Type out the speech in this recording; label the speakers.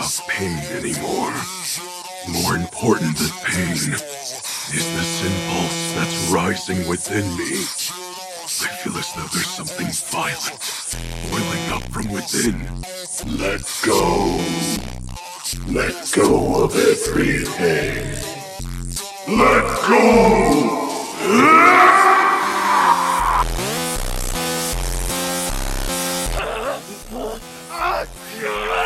Speaker 1: about pain anymore. More important than pain is this impulse that's rising within me. I feel as though there's something violent boiling up from within. Let go. Let go of everything. Let go!